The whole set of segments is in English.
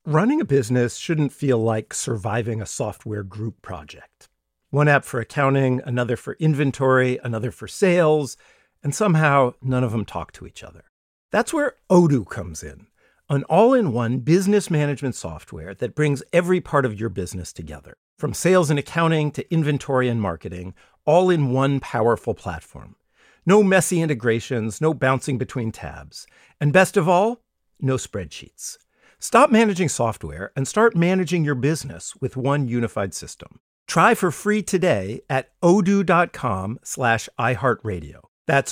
Running a business shouldn't feel like surviving a software group project. One app for accounting, another for inventory, another for sales, and somehow none of them talk to each other. That's where Odoo comes in, an all-in-one business management software that brings every part of your business together, from sales and accounting to inventory and marketing, all in one powerful platform. No messy integrations, no bouncing between tabs, and best of all, no spreadsheets. Stop managing software and start managing your business with one unified system. Try for free today at odoo.com/iHeartRadio. That's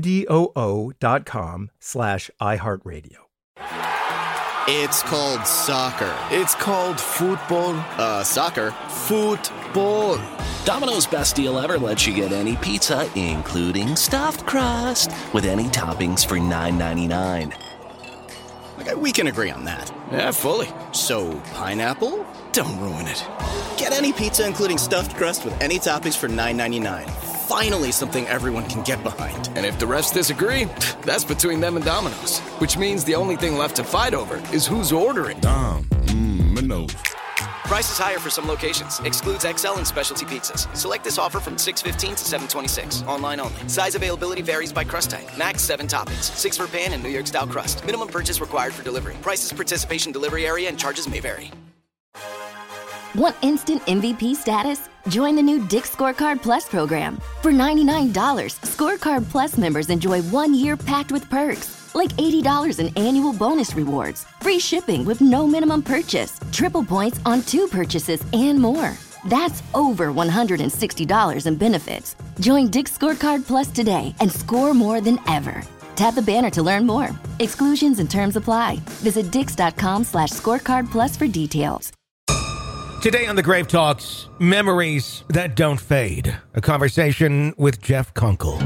odoo.com/iHeartRadio. It's called soccer. It's called football. Soccer. Football. Domino's best deal ever lets you get any pizza, including stuffed crust, with any toppings for $9.99. Okay, we can agree on that. Yeah, fully. So, pineapple? Don't ruin it. Get any pizza including stuffed crust with any toppings for $9.99. Finally something everyone can get behind. And if the refs disagree, that's between them and Domino's. Which means the only thing left to fight over is who's ordering. Domino's. Price is higher for some locations. Excludes XL and specialty pizzas. Select this offer from 6/15 to 7/26. Online only. Size availability varies by crust type. Max 7 toppings. 6 for pan and New York style crust. Minimum purchase required for delivery. Prices, participation, delivery area, and charges may vary. Want instant MVP status? Join the new Dick's Scorecard Plus program. For $99, Scorecard Plus members enjoy 1 year packed with perks, like $80 in annual bonus rewards, free shipping with no minimum purchase, triple points on 2 purchases, and more. That's over $160 in benefits. Join Dick's Scorecard Plus today and score more than ever. Tap the banner to learn more. Exclusions and terms apply. Visit dix.com/scorecard plus for details. Today on the Grave Talks, memories that don't fade. A conversation with Jeff Kunkel.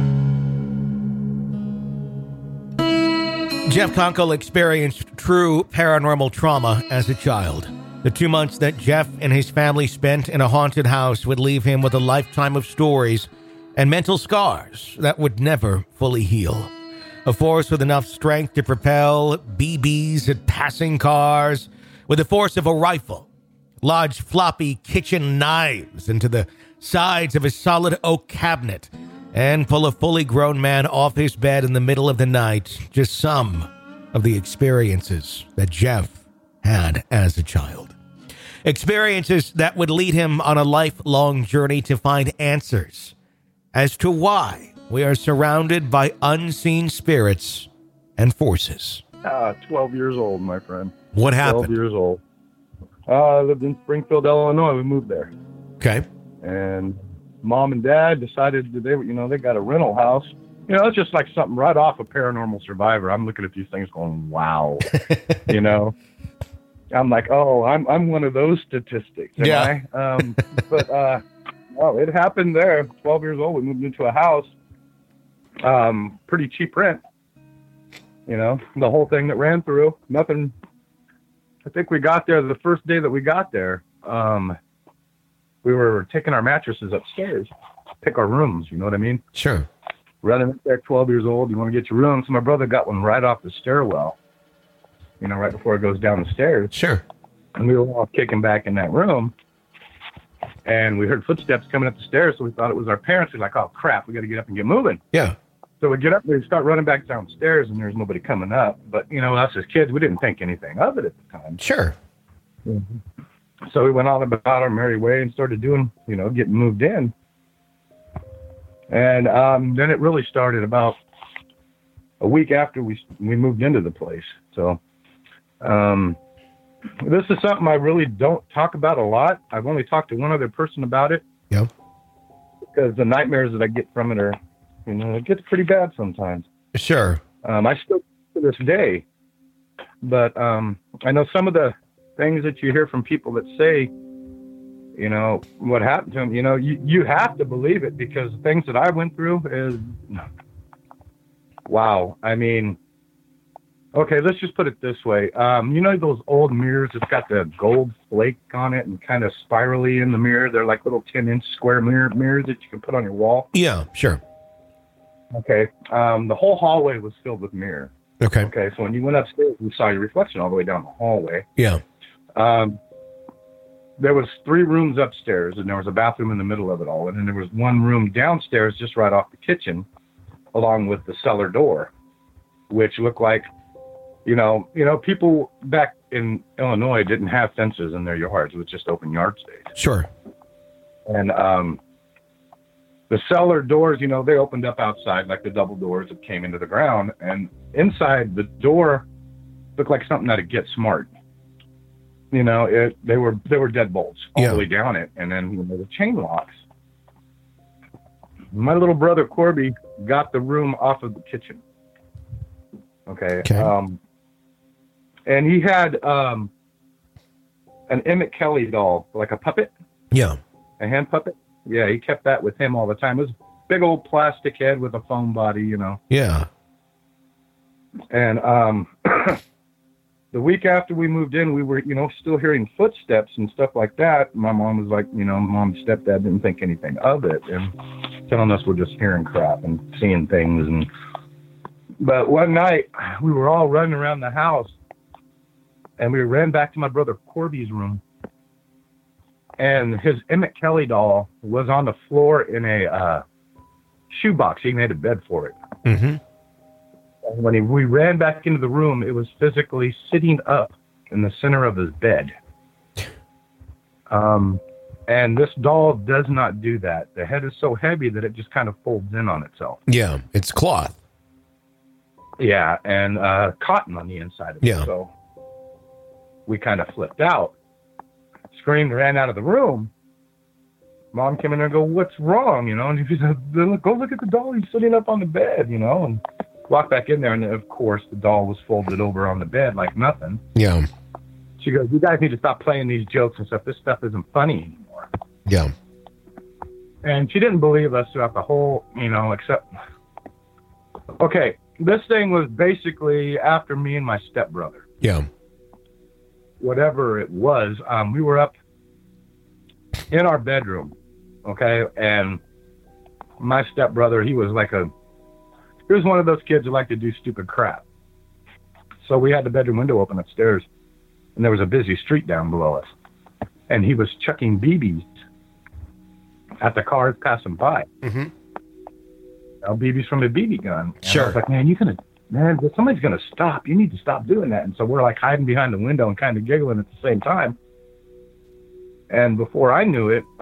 Jeff Kunkel experienced true paranormal trauma as a child. The 2 months that Jeff and his family spent in a haunted house would leave him with a lifetime of stories and mental scars that would never fully heal. A force with enough strength to propel BBs at passing cars with the force of a rifle. Large floppy kitchen knives into the sides of a solid oak cabinet, and pull a fully grown man off his bed in the middle of the night. Just some of the experiences that Jeff had as a child. Experiences that would lead him on a lifelong journey to find answers as to why we are surrounded by unseen spirits and forces. 12 years old, my friend. What happened? 12 years old. I lived in Springfield, Illinois. We moved there. Okay. And mom and dad decided that they got a rental house. It's just like something right off of Paranormal Survivor. I'm looking at these things going, wow. I'm like, oh, I'm one of those statistics. Am I? Well, it happened there. 12 years old. We moved into a house. Pretty cheap rent. The whole thing that ran through. Nothing. I think we got there the first day that we got there. We were taking our mattresses upstairs to pick our rooms. You know what I mean? Sure. Running up there, 12 years old, you want to get your room. So my brother got one right off the stairwell, right before it goes down the stairs. Sure. And we were all kicking back in that room. And we heard footsteps coming up the stairs, so we thought it was our parents. We're like, oh, crap, we got to get up and get moving. Yeah. So we get up and we start running back downstairs, and there's nobody coming up. But, us as kids, we didn't think anything of it at the time. Sure. Mm-hmm. So we went on about our merry way and started doing, getting moved in. And then it really started about a week after we moved into the place. So this is something I really don't talk about a lot. I've only talked to one other person about it. Yeah. Because the nightmares that I get from it are, it gets pretty bad sometimes. Sure. I still to this day, but I know some of the things that you hear from people that say, what happened to them. You have to believe it, because the things that I went through is, wow. I mean, okay, let's just put it this way. Those old mirrors that's got the gold flake on it and kind of spirally in the mirror. They're like little 10-inch square mirrors that you can put on your wall. Yeah, sure. Okay. The whole hallway was filled with mirror. Okay. Okay. So when you went upstairs, you saw your reflection all the way down the hallway. Yeah. there was 3 rooms upstairs, and there was a bathroom in the middle of it all. And then there was 1 room downstairs just right off the kitchen, along with the cellar door, which looked like, people back in Illinois didn't have fences in their yards. It was just open yard space. Sure. And the cellar doors, they opened up outside, like the double doors that came into the ground. And inside the door looked like something out of Get Smart. They were deadbolts all the way down it. And then the chain locks. My little brother, Corby, got the room off of the kitchen. Okay. And he had an Emmett Kelly doll, like a puppet. Yeah. A hand puppet. Yeah, he kept that with him all the time. It was a big old plastic head with a foam body, Yeah. And the week after we moved in, we were, still hearing footsteps and stuff like that. My mom was like, Mom and stepdad didn't think anything of it, and telling us we're just hearing crap and seeing things. But one night, we were all running around the house, and we ran back to my brother Corby's room, and his Emmett Kelly doll was on the floor in a shoebox. He made a bed for it. Mm-hmm. And when we ran back into the room, it was physically sitting up in the center of his bed. And this doll does not do that. The head is so heavy that it just kind of folds in on itself. Yeah, it's cloth. Yeah, and cotton on the inside of it. Yeah. So we kind of flipped out, screamed, ran out of the room. Mom came in there and go, "What's wrong?" And she said, "Go look at the doll. He's sitting up on the bed, and walked back in there. And of course, the doll was folded over on the bed like nothing. Yeah. She goes, "You guys need to stop playing these jokes and stuff. This stuff isn't funny anymore." Yeah. And she didn't believe us throughout the whole, except, okay, this thing was basically after me and my stepbrother. Yeah. Whatever it was, we were up in our bedroom, okay? And my stepbrother, he was one of those kids who like to do stupid crap. So we had the bedroom window open upstairs, and there was a busy street down below us. And he was chucking BBs at the cars passing by. Mm-hmm. BBs from a BB gun. And sure. I was like, somebody's going to stop. You need to stop doing that. And so we're hiding behind the window and kind of giggling at the same time. And before I knew it,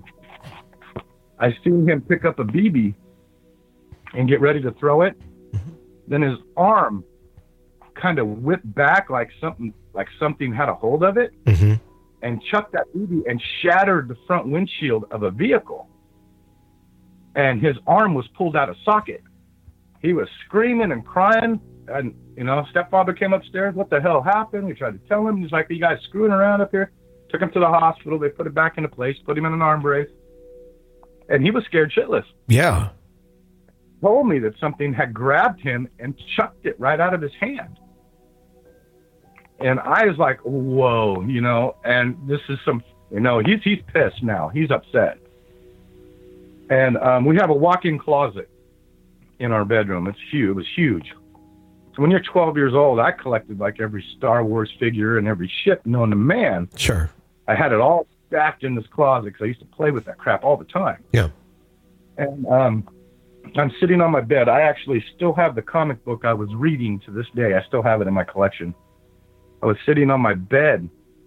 I seen him pick up a BB and get ready to throw it. Mm-hmm. Then his arm kind of whipped back like something had a hold of it. Mm-hmm. And chucked that BB and shattered the front windshield of a vehicle. And his arm was pulled out of socket. He was screaming and crying. And, stepfather came upstairs. What the hell happened? We tried to tell him. He's like, "You guys screwing around up here?" Took him to the hospital. They put it back into place, put him in an arm brace. And he was scared shitless. Yeah. Told me that something had grabbed him and chucked it right out of his hand. And I was like, whoa, and this is he's pissed now. He's upset. And we have a walk-in closet in our bedroom. It's huge. It was huge. So when you're 12 years old, I collected every Star Wars figure and every ship known to man. Sure. I had it all stacked in this closet because I used to play with that crap all the time. Yeah. And I'm sitting on my bed. I actually still have the comic book I was reading to this day. I still have it in my collection. I was sitting on my bed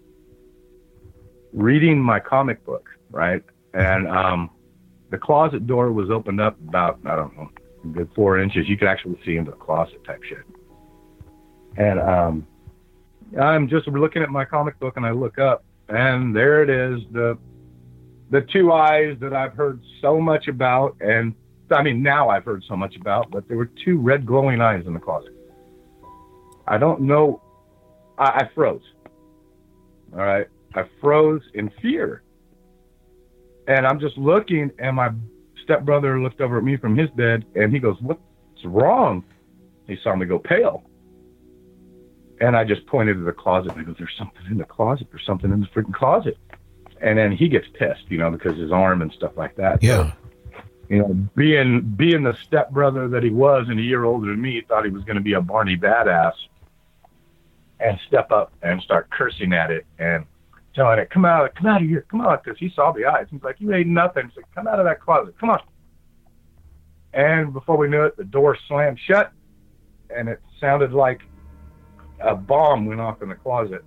reading my comic book, right? And the closet door was opened up about, I don't know, a good 4 inches. You could actually see into the closet type shit. And I'm just looking at my comic book, and I look up, and there it is, the 2 eyes that I've heard so much about. And now I've heard so much about, but there were 2 red glowing eyes in the closet. I don't know. I froze. All right. I froze in fear. And I'm just looking, and my stepbrother looked over at me from his bed, and he goes, "What's wrong?" He saw me go pale. And I just pointed to the closet, and I go, "There's something in the closet. There's something in the freaking closet." And then he gets pissed, because his arm and stuff like that. Yeah. So, being the stepbrother that he was and a year older than me, he thought he was going to be a Barney badass. and step up and start cursing at it and telling it, come out of here, come out, because he saw the eyes. He's like, you ate nothing. He's like, come out of that closet, come on. And before we knew it, the door slammed shut, and it sounded like a bomb went off in the closet.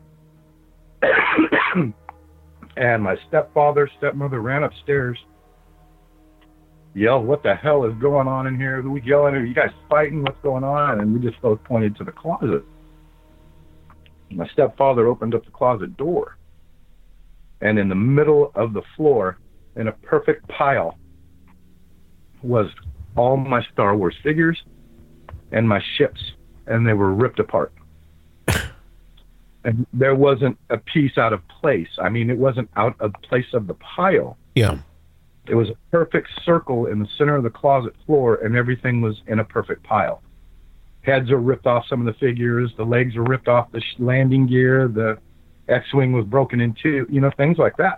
And my stepmother ran upstairs, yelled, what the hell is going on in here? Who we yelling? Are you guys fighting? What's going on? And we just both pointed to the closet. My stepfather opened up the closet door, and in the middle of the floor, in a perfect pile, was all my Star Wars figures and my ships, and they were ripped apart. And there wasn't a piece out of place. I mean, it wasn't out of place of the pile. Yeah. It was a perfect circle in the center of the closet floor, and everything was in a perfect pile. Heads are ripped off some of the figures. The legs are ripped off the landing gear. The X-Wing was broken in two, things like that.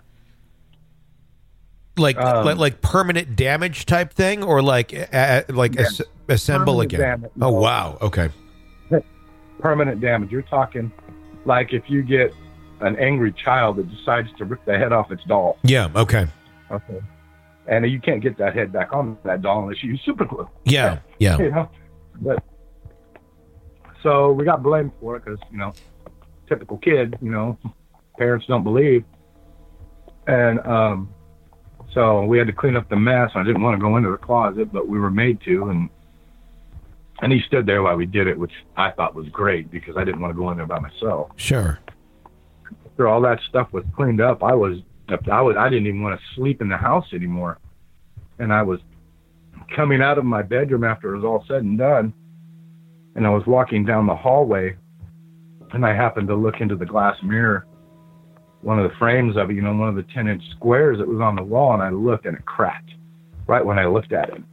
Like permanent damage type thing, or assemble again? Damage. Oh, wow. Okay. Permanent damage. You're talking like if you get an angry child that decides to rip the head off its doll. Yeah. Okay. Okay. And you can't get that head back on that doll unless you use super glue. Yeah. Yeah. But so we got blamed for it because, typical kid, parents don't believe. And so we had to clean up the mess. I didn't want to go into the closet, but we were made to. And he stood there while we did it, which I thought was great because I didn't want to go in there by myself. Sure. After all that stuff was cleaned up, I didn't even want to sleep in the house anymore. And I was coming out of my bedroom after it was all said and done. And I was walking down the hallway, and I happened to look into the glass mirror, one of the frames of it, one of the 10-inch squares that was on the wall, and I looked, and it cracked right when I looked at it.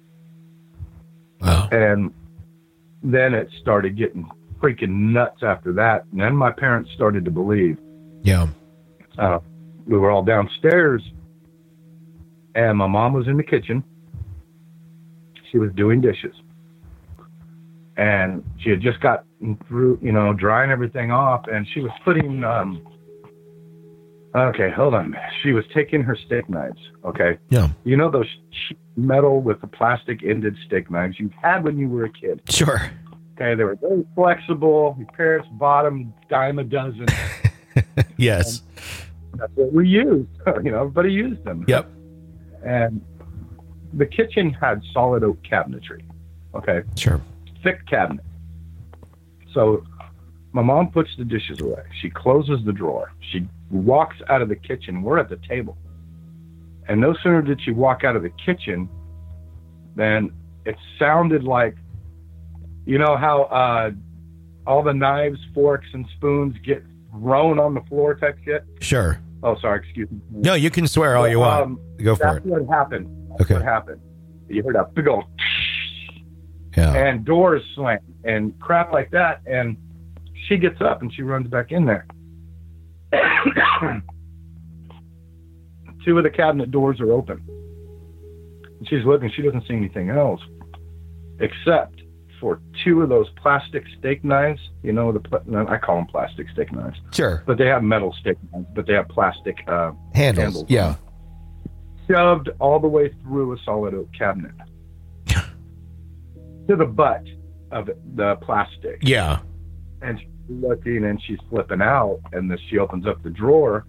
Wow. And then it started getting freaking nuts after that. And then my parents started to believe. Yeah. We were all downstairs, and my mom was in the kitchen. She was doing dishes. And she had just got through, drying everything off, and she was putting, okay, hold on. She was taking her steak knives, okay? Yeah. Those cheap metal with the plastic-ended steak knives you had when you were a kid? Sure. Okay, they were very flexible. Your parents bought them, dime a dozen. Yes. And that's what we used. Everybody used them. Yep. And the kitchen had solid oak cabinetry, okay? Sure. Thick cabinet. So my mom puts the dishes away. She closes the drawer. She walks out of the kitchen. We're at the table. And no sooner did she walk out of the kitchen than it sounded like, how all the knives, forks, and spoons get thrown on the floor type shit? Sure. Oh, sorry. Excuse me. No, you can swear all you want. Go for it. That's what happened. Okay. What happened. You heard a big old yeah. And doors slam and crap like that. And she gets up and she runs back in there. Two of the cabinet doors are open. And she's looking. She doesn't see anything else except for two of those plastic steak knives. I call them plastic steak knives. Sure. But they have metal steak knives, but they have plastic handles. Yeah. Shoved all the way through a solid oak cabinet to the butt of the plastic. Yeah. And she's looking and she's flipping out, and then she opens up the drawer,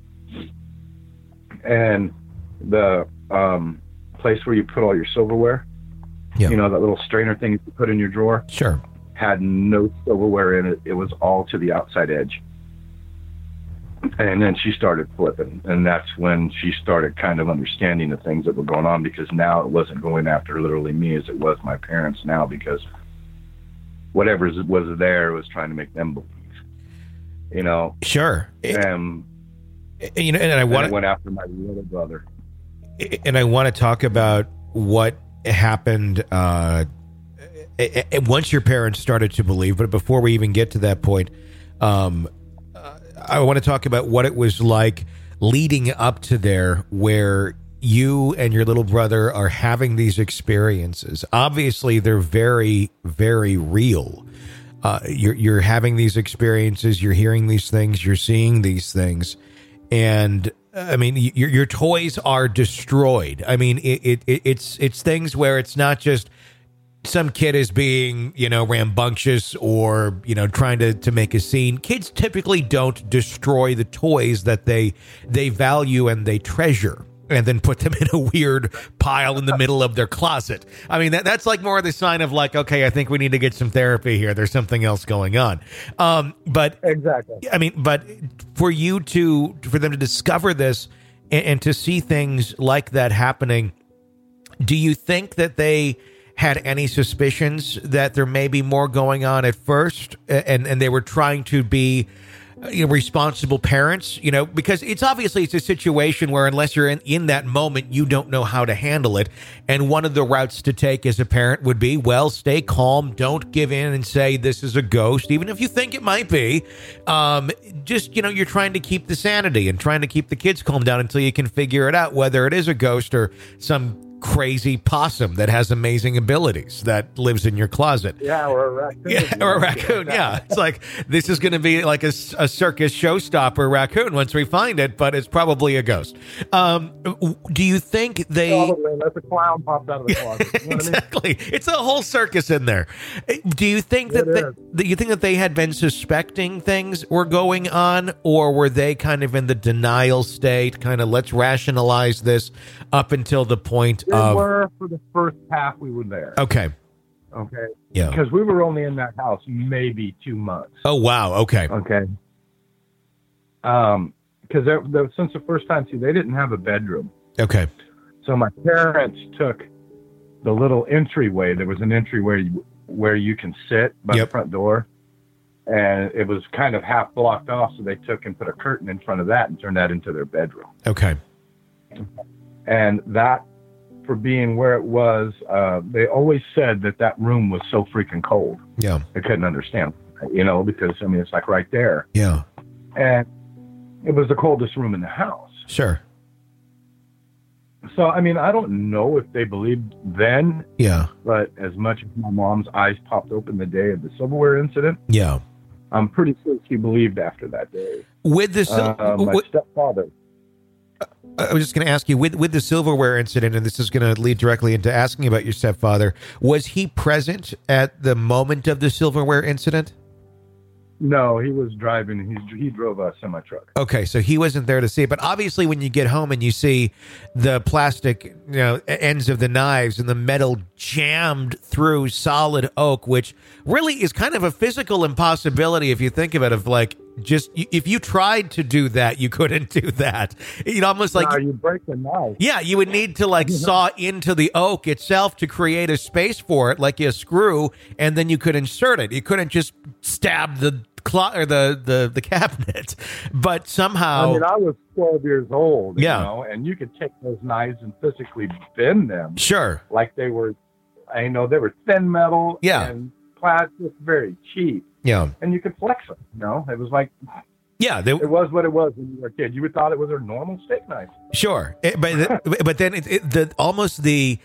and the place where you put all your silverware, yeah. That little strainer thing you put in your drawer, sure, had no silverware in it. It was all to the outside edge. And then she started flipping, and that's when she started kind of understanding the things that were going on, because now it wasn't going after literally me as it was my parents now, because whatever was there was trying to make them believe, Sure. And I went after my little brother. And I want to talk about what happened once your parents started to believe, but before we even get to that point, I want to talk about what it was like leading up to there, where you and your little brother are having these experiences. Obviously, they're very, very real. You're having these experiences, you're hearing these things, you're seeing these things, and I mean, your toys are destroyed. I mean, it's things where it's not just some kid is being, rambunctious or, trying to make a scene. Kids typically don't destroy the toys that they value and they treasure and then put them in a weird pile in the middle of their closet. I mean, that's like more of the sign of like, okay, I think we need to get some therapy here. There's something else going on. But exactly. I mean, but for them to discover this and to see things like that happening, do you think that they had any suspicions that there may be more going on at first, and they were trying to be responsible parents, because it's a situation where unless you're in that moment, you don't know how to handle it. And one of the routes to take as a parent would be, well, stay calm. Don't give in and say this is a ghost, even if you think it might be. Just, you're trying to keep the sanity and trying to keep the kids calm down until you can figure it out, whether it is a ghost or some crazy possum that has amazing abilities that lives in your closet. Yeah, or a raccoon. Yeah, or a raccoon. Yeah, it's like this is going to be like a circus showstopper raccoon once we find it, but it's probably a ghost. Do you think they probably unless a clown pops out of the closet? You know exactly? What I mean? It's a whole circus in there. Do you think that they had been suspecting things were going on, or were they kind of in the denial state? Kind of let's rationalize this up until the point. We were for the first half we were there. Okay. Yeah. Because we were only in that house maybe 2 months. Oh, wow. Okay. Because since the first time, they didn't have a bedroom. Okay. So my parents took the little entryway. There was an entryway where you can sit by the front door. And it was kind of half blocked off. So they took and put a curtain in front of that and turned that into their bedroom. Okay. And that, for being where it was, they always said that room was so freaking cold. Yeah. They couldn't understand, because, it's like right there. Yeah. And it was the coldest room in the house. Sure. So, I don't know if they believed then. Yeah. But as much as my mom's eyes popped open the day of the silverware incident. Yeah. I'm pretty sure she believed after that day. With the my stepfather. I was just going to ask you, with the silverware incident, and this is going to lead directly into asking about your stepfather, was he present at the moment of the silverware incident? No, he was driving. He drove a semi-truck. Okay, so he wasn't there to see it. But obviously when you get home and you see the plastic ends of the knives and the metal jammed through solid oak, which really is kind of a physical impossibility if you think of it, of like, just if you tried to do that, you couldn't do that. Almost like you break the knife. Yeah, you would need to like saw into the oak itself to create a space for it, like a screw, and then you could insert it. You couldn't just stab the the cabinet. But somehow, I was 12 years old. Yeah, and you could take those knives and physically bend them. Sure, like they were. They were thin metal. Yeah, and plastic, very cheap. Yeah. And you could flex them, It was like, yeah, it was what it was when you were a kid. You would thought it was a normal steak knife. Sure. But then the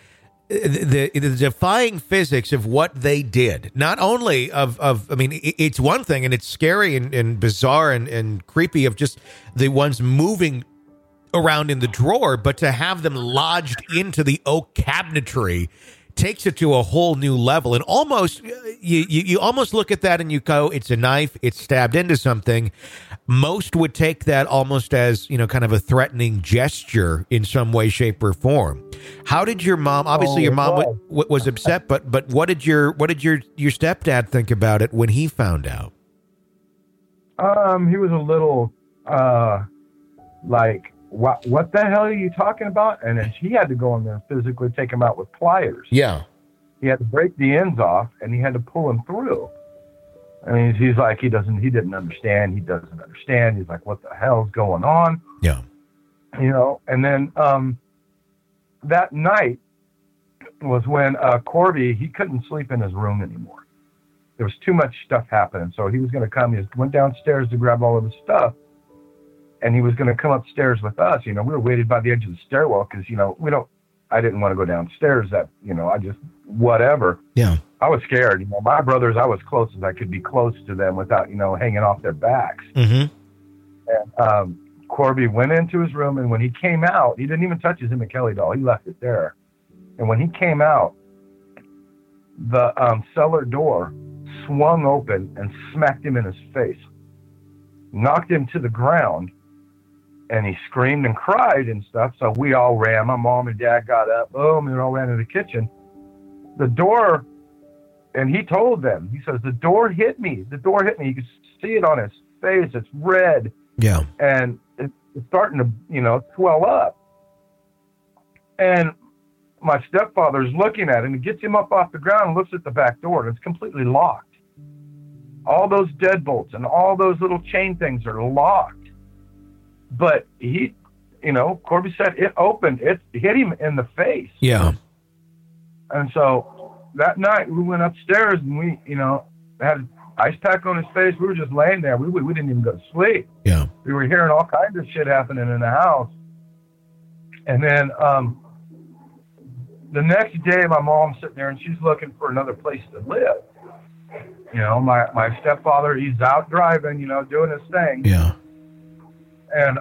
defying physics of what they did, not only it's one thing, and it's scary and bizarre and creepy of just the ones moving around in the drawer, but to have them lodged into the oak cabinetry takes it to a whole new level. And almost you almost look at that and you go, it's a knife, it's stabbed into something. Most would take that almost as, kind of a threatening gesture in some way, shape, or form. How did your mom, obviously your mom was upset, but what did your stepdad think about it when he found out? He was a little like, what the hell are you talking about? And he had to go in there and physically take him out with pliers. Yeah. He had to break the ends off, and he had to pull him through. He's like, he didn't understand. He doesn't understand. He's like, what the hell's going on? Yeah. And then that night was when Corby, he couldn't sleep in his room anymore. There was too much stuff happening. So he was going to come. He went downstairs to grab all of his stuff. And he was going to come upstairs with us. We were waited by the edge of the stairwell because, I didn't want to go downstairs. I just, whatever. Yeah. I was scared. You know, my brothers, I was close as I could be close to them without, you know, hanging off their backs. Mm-hmm. And Corby went into his room, and when he came out, he didn't even touch his Emmett Kelly doll. He left it there. And when he came out, the cellar door swung open and smacked him in his face, knocked him to the ground, and he screamed and cried and stuff. So we all ran. My mom and dad got up, boom, and we all ran to the kitchen. The door, and he told them, he says, the door hit me. The door hit me. You could see it on his face. It's red. Yeah. And it's starting to, you know, swell up. And my stepfather's looking at him. He gets him up off the ground and looks at the back door, and it's completely locked. All those deadbolts and all those little chain things are locked. But he, you know, Corby said it opened. It hit him in the face. Yeah. And so that night we went upstairs and we, you know, had an ice pack on his face. We were just laying there. We didn't even go to sleep. Yeah. We were hearing all kinds of shit happening in the house. And then the next day, my mom's sitting there and she's looking for another place to live. You know, my stepfather, he's out driving, you know, doing his thing. Yeah. And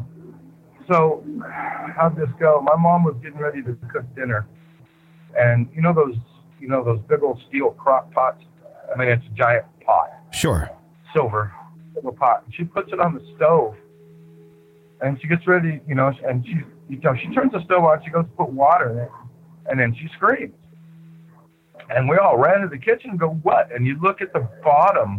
so how'd this go? My mom was getting ready to cook dinner. And you know those big old steel crock pots? I mean, it's a giant pot. Sure. Silver pot. And she puts it on the stove. And she gets ready, you know, and she turns the stove on. She goes to put water in it. And then she screams. And we all ran to the kitchen and go, what? And you look at the bottom.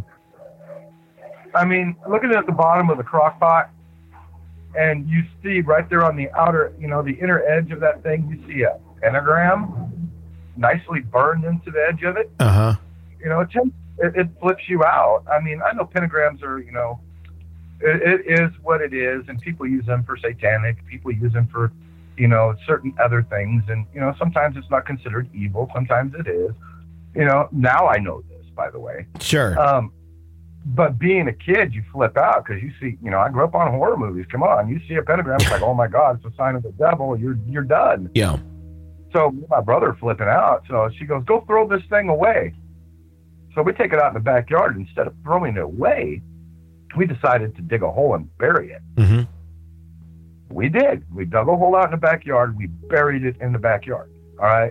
I mean, looking at the bottom of the crock pot, and you see right there on the outer, you know, the inner edge of that thing, you see a pentagram nicely burned into the edge of it. Uh-huh. You know, it flips you out. I mean, I know pentagrams are, you know, it is what it is, and people use them for satanic. People use them for, you know, certain other things. And, you know, sometimes it's not considered evil. Sometimes it is. You know, now I know this, by the way. Sure. But being a kid, you flip out because you see, you know, I grew up on horror movies. Come on. You see a pentagram, it's like, oh, my God, it's a sign of the devil. You're done. Yeah. So my brother flipping out. So she goes, go throw this thing away. So we take it out in the backyard. Instead of throwing it away, we decided to dig a hole and bury it. Mm-hmm. We did. We dug a hole out in the backyard. We buried it in the backyard. All right.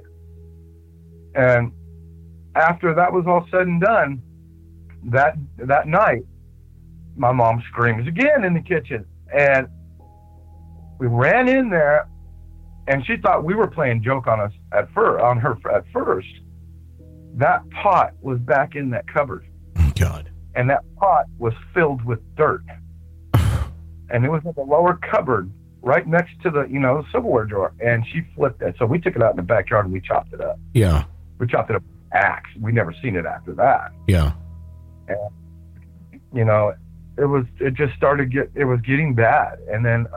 And after that was all said and done, that night, my mom screams again in the kitchen. And we ran in there, and she thought we were playing joke on us at first. That pot was back in that cupboard. Oh, God. And that pot was filled with dirt. And it was in the lower cupboard right next to the, you know, silverware drawer. And she flipped it. So we took it out in the backyard and we chopped it up. Yeah. We chopped it up with an axe. We never seen it after that. Yeah. And, you know, it was getting bad. And then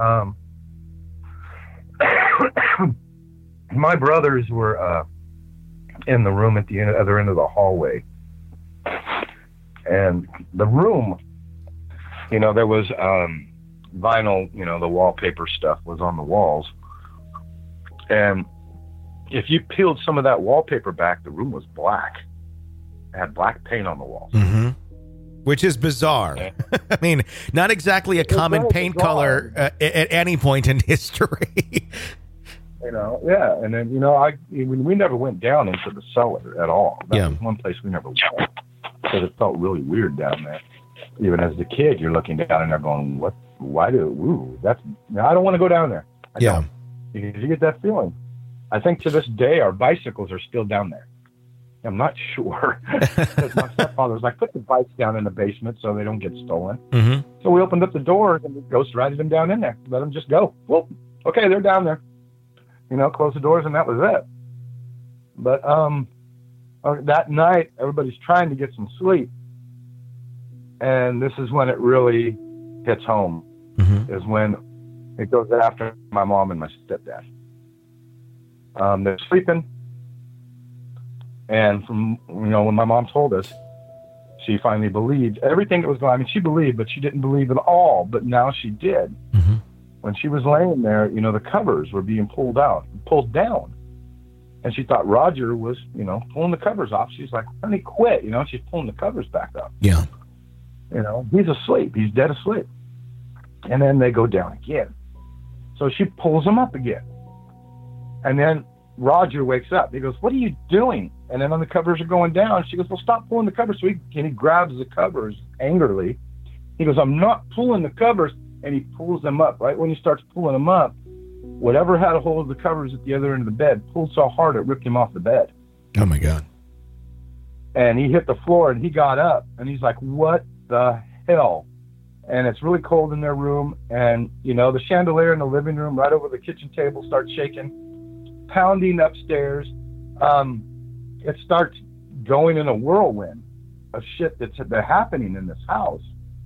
my brothers were in the room at the other end of the hallway. And the room, you know, there was vinyl, you know, the wallpaper stuff was on the walls. And if you peeled some of that wallpaper back, the room was black. It had black paint on the walls. Mm-hmm. Which is bizarre. Yeah. I mean, not exactly a common paint color at any point in history. You know, yeah. And then, you know, we never went down into the cellar at all. That was one place we never went because it felt really weird down there. Even as a kid, you're looking down and they're going, what? Why I don't want to go down there. I don't. Because you get that feeling. I think to this day, our bicycles are still down there. I'm not sure. Because my stepfather was like, put the bikes down in the basement so they don't get stolen. Mm-hmm. So we opened up the doors and we ghost rided them down in there. Let them just go. Well, okay, they're down there. You know, close the doors and that was it. But that night, everybody's trying to get some sleep. And this is when it really hits home. Mm-hmm. Is when it goes after my mom and my stepdad. They're sleeping. And from, you know, when my mom told us, she finally believed everything that was going on. I mean, she believed, but she didn't believe at all. But now she did. Mm-hmm. When she was laying there, you know, the covers were being pulled down. And she thought Roger was, pulling the covers off. She's like, honey, quit. She's pulling the covers back up. Yeah. He's asleep. He's dead asleep. And then they go down again. So she pulls them up again. And then Roger wakes up. He goes, what are you doing? And then when the covers are going down, she goes, well, stop pulling the covers. So he grabs the covers angrily. He goes, I'm not pulling the covers. And he pulls them up. Right when he starts pulling them up, whatever had a hold of the covers at the other end of the bed pulled so hard it ripped him off the bed. Oh, my God. And he hit the floor, and he got up. And he's like, what the hell? And it's really cold in their room. And, the chandelier in the living room right over the kitchen table starts shaking, pounding upstairs. It starts going in a whirlwind of shit that's happening in this house.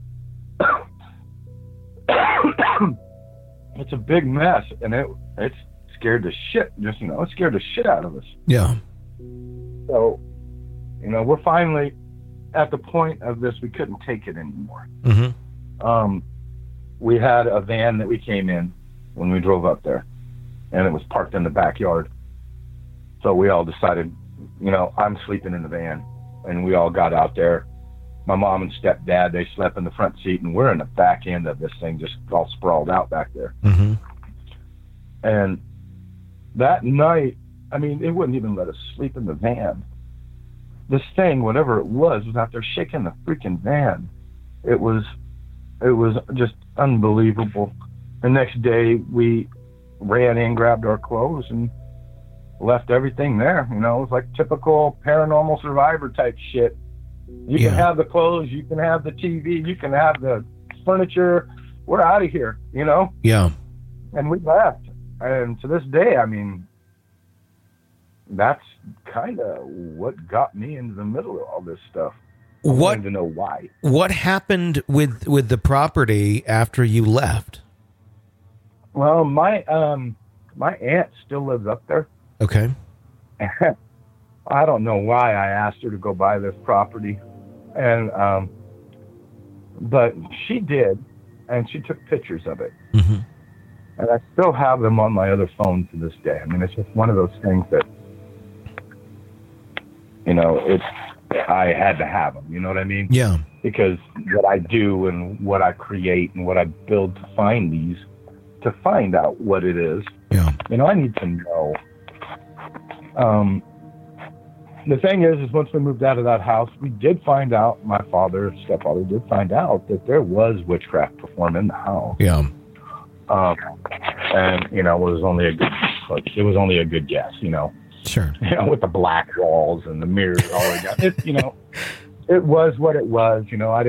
It's a big mess, and it's scared the shit. It scared the shit out of us. Yeah. So, we're finally at the point of this. We couldn't take it anymore. Mm-hmm. We had a van that we came in when we drove up there, and it was parked in the backyard. So we all decided, I'm sleeping in the van, and we all got out there. My mom and stepdad, they slept in the front seat, and we're in the back end of this thing, just all sprawled out back there. Mm-hmm. And that night, it wouldn't even let us sleep in the van. This thing, whatever it was out there shaking the freaking van. It was just unbelievable. The next day, we ran in, grabbed our clothes, and left everything there. It was like typical paranormal survivor type shit. You can have the clothes, you can have the TV, you can have the furniture. We're out of here, Yeah. And we left. And to this day, that's kind of what got me into the middle of all this stuff. I wanted to know why. What happened with the property after you left? Well, my aunt still lives up there. Okay. I don't know why I asked her to go buy this property, and but she did, and she took pictures of it. Mm-hmm. And I still have them on my other phone to this day. It's just one of those things that, I had to have them. You know what I mean? Yeah. Because what I do and what I create and what I build to find out what it is. Yeah. I need to know. The thing is once we moved out of that house, we did find out, my stepfather did find out that there was witchcraft performed in the house. Yeah. And, it was only a good guess, Sure. With the black walls and the mirrors all the way down. It was what it was.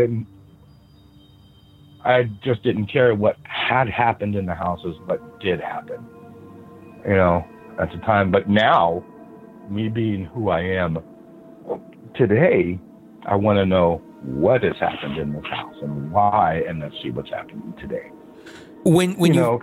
I just didn't care what had happened in the houses, what did happen, at the time. But now, me being who I am today, I want to know what has happened in this house and why, and let's see what's happening today. When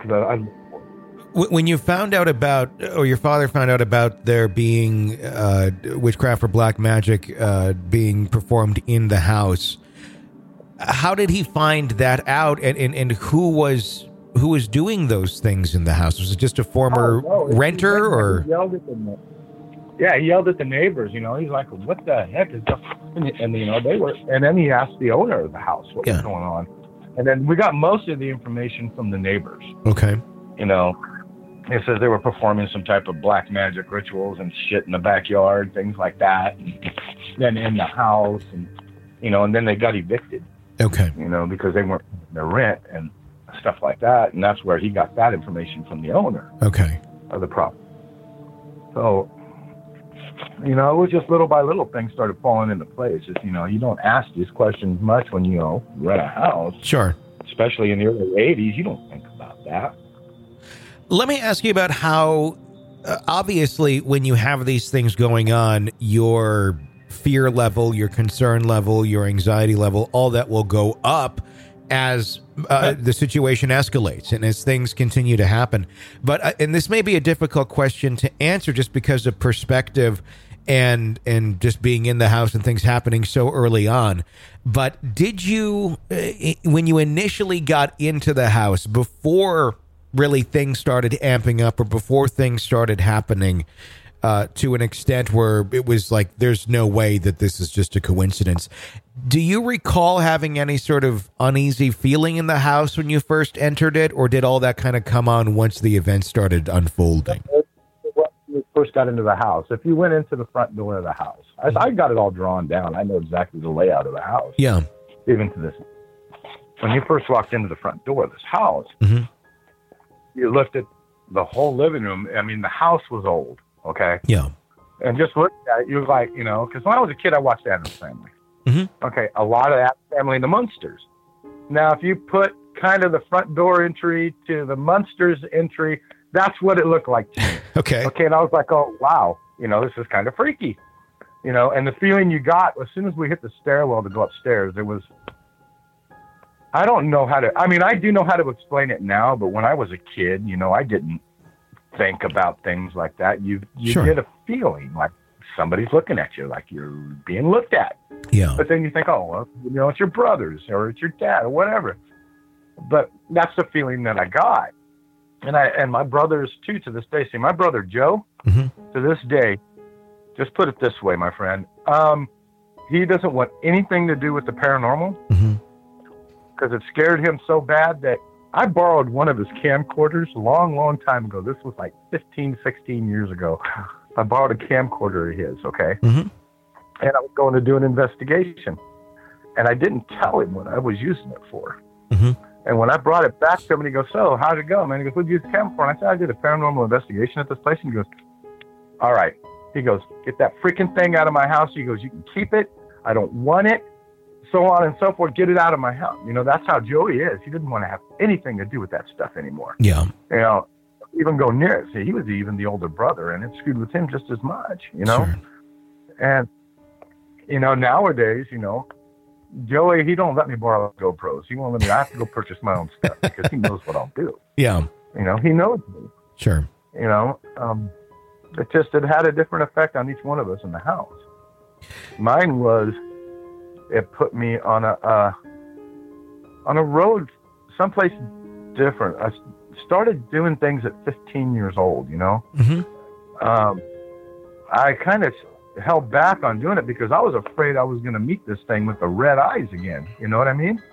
you found out about, or your father found out about there being witchcraft or black magic being performed in the house, how did he find that out, and who was doing those things in the house? Was it just a former renter, or? He yelled at the neighbors. He's like, "What the heck is going?" And they were. And then he asked the owner of the house what was going on. And then we got most of the information from the neighbors. Okay. It says they were performing some type of black magic rituals and shit in the backyard, things like that. And then in the house, and and then they got evicted. Okay. Because they weren't paying their rent and stuff like that. And that's where he got that information from the owner. Okay. Of the property. So, it was just little by little things started falling into place. It's, you don't ask these questions much when you rent a house. Sure. Especially in the early 80s, you don't think about that. Let me ask you about how, obviously, when you have these things going on, your fear level, your concern level, your anxiety level, all that will go up as the situation escalates and as things continue to happen. But and this may be a difficult question to answer just because of perspective and just being in the house and things happening so early on. But did you, when you initially got into the house, before really things started amping up or before things started happening, to an extent where it was like, there's no way that this is just a coincidence. Do you recall having any sort of uneasy feeling in the house when you first entered it, or did all that kind of come on once the event started unfolding? When we first got into the house, if you went into the front door of the house, I got it all drawn down. I know exactly the layout of the house. Yeah. Even to this. When you first walked into the front door of this house, you looked at the whole living room. I mean, the house was old, okay? Yeah. And just looking at it, you was like, you know, because when I was a kid, I watched Addams Family. Okay, a lot of that family and the Munsters. Now, if you put kind of the front door entry to the Munsters entry, that's what it looked like to me. Okay. Okay, and I was like, oh, wow, you know, this is kind of freaky. You know, and the feeling you got as soon as we hit the stairwell to go upstairs, it was, I don't know how to, I mean, I do know how to explain it now, but when I was a kid, you know, I didn't think about things like that. You Sure. get a feeling like somebody's looking at you, like you're being looked at. Yeah. But then you think, oh, well, you know, it's your brothers or it's your dad or whatever. But that's the feeling that I got. And my brothers, too, to this day. See, my brother, Joe, to this day, just put it this way, my friend. He doesn't want anything to do with the paranormal because it scared him so bad that I borrowed one of his camcorders a long, long time ago. This was like 15, 16 years ago. I borrowed a camcorder of his, okay? And I was going to do an investigation. And I didn't tell him what I was using it for. And when I brought it back to him, and he goes, so, how'd it go, man? He goes, what'd you use the camera for? And I said, I did a paranormal investigation at this place. And he goes, all right. He goes, get that freaking thing out of my house. He goes, you can keep it. I don't want it. So on and so forth. Get it out of my house. You know, that's how Joey is. He didn't want to have anything to do with that stuff anymore. Yeah. You know, even go near it. See, he was even the older brother, and it screwed with him just as much, you know? Sure. And, you know, nowadays, you know, Joey, he don't let me borrow GoPros. He won't let me. I have to go purchase my own stuff because he knows what I'll do. Yeah. You know, he knows me. Sure. You know, it had a different effect on each one of us in the house. Mine was, it put me on a road someplace different. I started doing things at 15 years old, you know. I kind of held back on doing it because I was afraid I was going to meet this thing with the red eyes again. You know what I mean?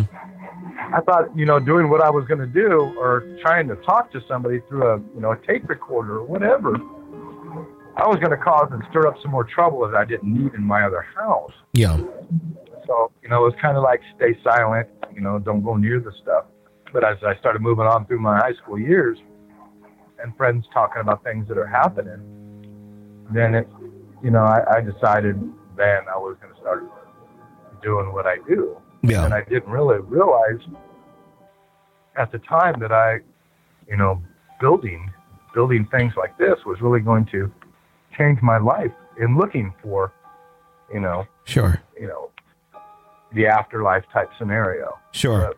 I thought, you know, doing what I was going to do or trying to talk to somebody through a tape recorder or whatever, I was going to cause and stir up some more trouble that I didn't need in my other house. Yeah. So, you know, it was kind of like stay silent, you know, don't go near the stuff. But as I started moving on through my high school years and friends talking about things that are happening, then it, you know, I decided then I was going to start doing what I do. Yeah. And I didn't really realize at the time that I, you know, building things like this was really going to change my life in looking for, you know, Sure. you know, the afterlife type scenario. Sure.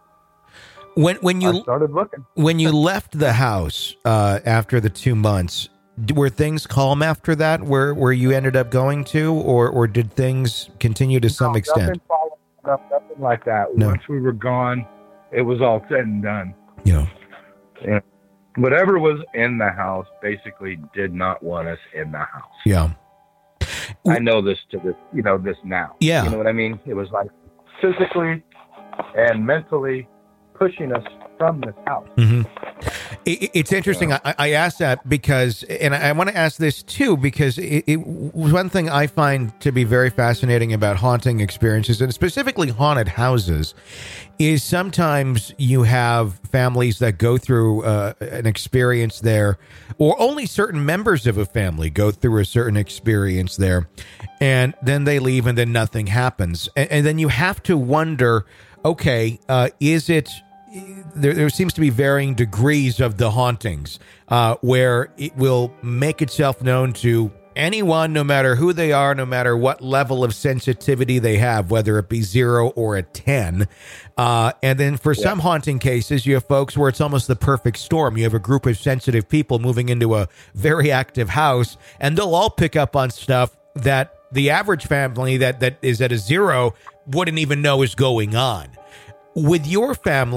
But When you I started looking. When you left the house after the 2 months, were things calm after that where you ended up going to, or did things continue to some extent? Nothing like that. No. Once we were gone, it was all said and done. Yeah. Yeah. Whatever was in the house basically did not want us in the house. Yeah. I know this this now. Yeah. You know what I mean? It was like physically and mentally pushing us from this house. It's interesting. I asked that because, and I want to ask this too, because one thing I find to be very fascinating about haunting experiences, and specifically haunted houses, is sometimes you have families that go through an experience there, or only certain members of a family go through a certain experience there, and then they leave and then nothing happens. And then you have to wonder, okay, is it... There seems to be varying degrees of the hauntings where it will make itself known to anyone, no matter who they are, no matter what level of sensitivity they have, whether it be 0 or a 10. And then for some haunting cases, you have folks where it's almost the perfect storm. You have a group of sensitive people moving into a very active house, and they'll all pick up on stuff that the average family that is at a 0 wouldn't even know is going on. With your family,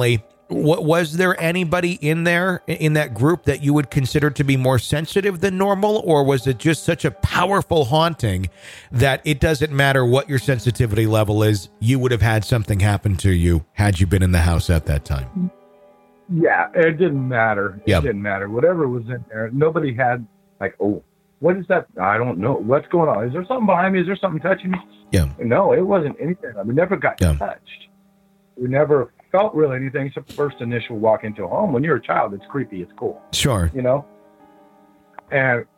Was there anybody in there, in that group, that you would consider to be more sensitive than normal? Or was it just such a powerful haunting that it doesn't matter what your sensitivity level is, you would have had something happen to you had you been in the house at that time? Yeah, it didn't matter. Yeah. It didn't matter. Whatever was in there, nobody had like, oh, what is that? I don't know. What's going on? Is there something behind me? Is there something touching me? Yeah. No, it wasn't anything. We never got touched. We never felt really anything except the first initial walk into a home. When you're a child, it's creepy. It's cool. Sure. And,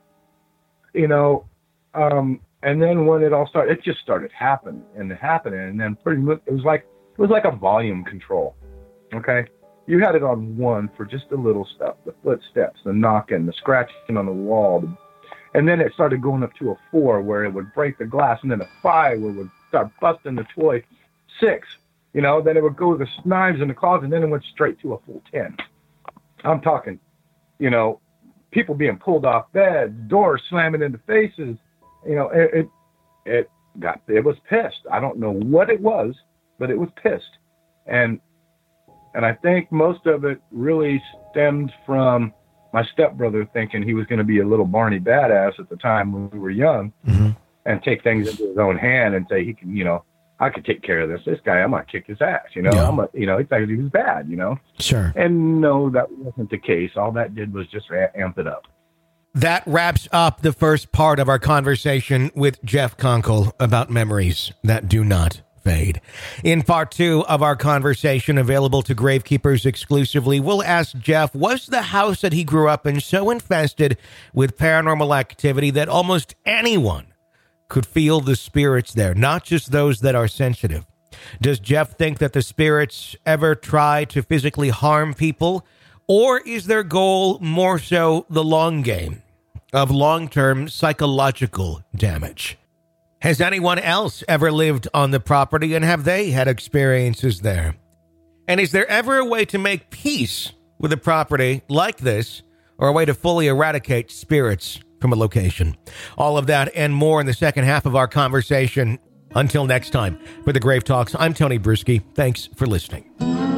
and then when it all started, it just started happening. And then pretty much it was like a volume control. Okay. You had it on 1 for just the little stuff, the footsteps, the knocking, the scratching on the wall. And then it started going up to a 4 where it would break the glass, and then a 5 where it would start busting the toy. 6, then it would go with the knives in the closet, and then it went straight to a full 10. I'm talking, people being pulled off beds, doors slamming into faces. It was pissed. I don't know what it was, but it was pissed. And I think most of it really stemmed from my stepbrother thinking he was going to be a little Barney badass at the time when we were young, and take things into his own hand and say he can, I could take care of this guy. I'm going to kick his ass, he thought he was bad, Sure. And no, that wasn't the case. All that did was just amp it up. That wraps up the first part of our conversation with Jeff Konkle about memories that do not fade. In part 2 of our conversation, available to Gravekeepers exclusively, we'll ask Jeff, was the house that he grew up in so infested with paranormal activity that almost anyone could feel the spirits there, not just those that are sensitive? Does Jeff think that the spirits ever try to physically harm people, or is their goal more so the long game of long-term psychological damage? Has anyone else ever lived on the property, and have they had experiences there? And is there ever a way to make peace with a property like this, or a way to fully eradicate spirits from a location? All of that and more in the second half of our conversation. Until next time, for the Grave Talks, I'm Tony Bruschi. Thanks for listening.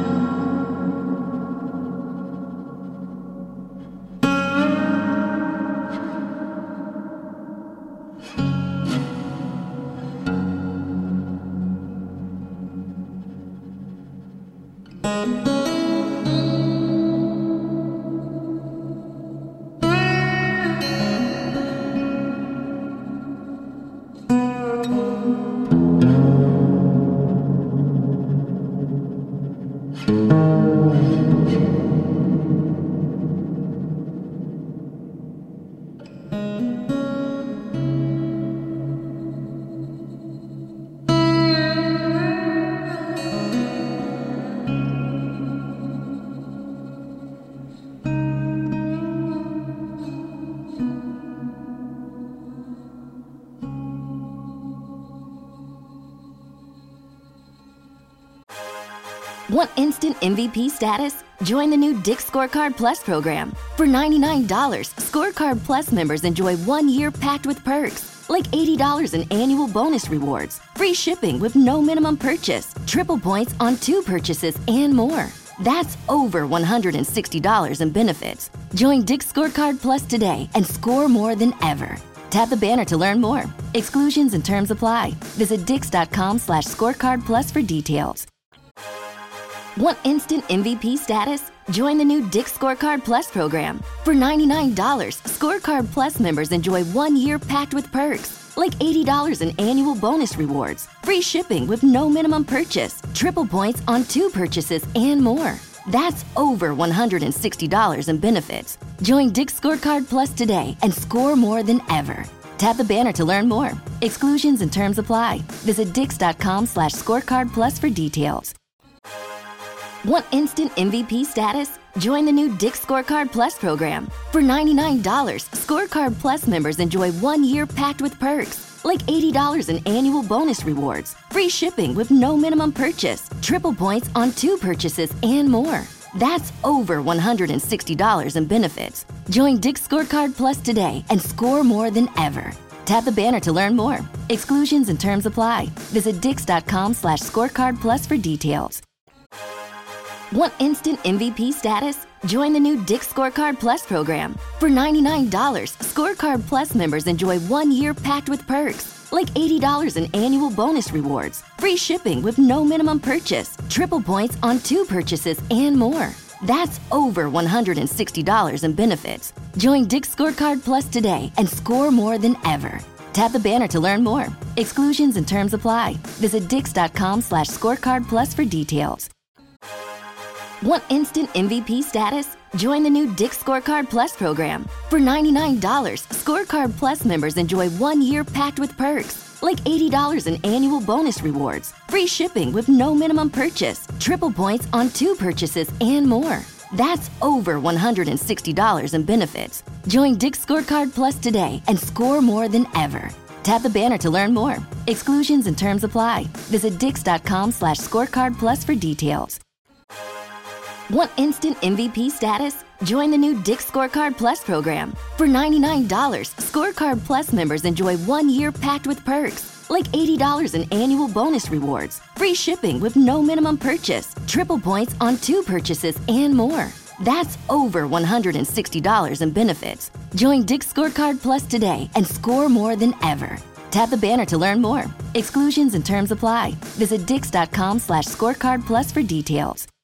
Want instant MVP status? Join the new Dick's Scorecard Plus program. For $99, Scorecard Plus members enjoy 1 year packed with perks, like $80 in annual bonus rewards, free shipping with no minimum purchase, triple points on 2 purchases, and more. That's over $160 in benefits. Join Dick's Scorecard Plus today and score more than ever. Tap the banner to learn more. Exclusions and terms apply. Visit dix.com/scorecard plus for details. Want instant MVP status? Join the new Dick's Scorecard Plus program. For $99, Scorecard Plus members enjoy 1 year packed with perks, like $80 in annual bonus rewards, free shipping with no minimum purchase, triple points on 2 purchases, and more. That's over $160 in benefits. Join Dick's Scorecard Plus today and score more than ever. Tap the banner to learn more. Exclusions and terms apply. Visit dix.com/scorecard plus for details. Want instant MVP status? Join the new Dick's Scorecard Plus program. For $99, Scorecard Plus members enjoy 1 year packed with perks, like $80 in annual bonus rewards, free shipping with no minimum purchase, triple points on 2 purchases, and more. That's over $160 in benefits. Join Dick's Scorecard Plus today and score more than ever. Tap the banner to learn more. Exclusions and terms apply. Visit dix.com/scorecard plus for details. Want instant MVP status? Join the new Dick's Scorecard Plus program. For $99, Scorecard Plus members enjoy 1 year packed with perks, like $80 in annual bonus rewards, free shipping with no minimum purchase, triple points on 2 purchases, and more. That's over $160 in benefits. Join Dick's Scorecard Plus today and score more than ever. Tap the banner to learn more. Exclusions and terms apply. Visit dix.com/scorecard plus for details. Want instant MVP status? Join the new Dick's Scorecard Plus program. For $99, Scorecard Plus members enjoy 1 year packed with perks, like $80 in annual bonus rewards, free shipping with no minimum purchase, triple points on 2 purchases, and more. That's over $160 in benefits. Join Dick's Scorecard Plus today and score more than ever. Tap the banner to learn more. Exclusions and terms apply. Visit dix.com/scorecard plus for details. Want instant MVP status? Join the new Dick's Scorecard Plus program. For $99, Scorecard Plus members enjoy 1 year packed with perks, like $80 in annual bonus rewards, free shipping with no minimum purchase, triple points on 2 purchases, and more. That's over $160 in benefits. Join Dick's Scorecard Plus today and score more than ever. Tap the banner to learn more. Exclusions and terms apply. Visit dix.com/scorecard plus for details.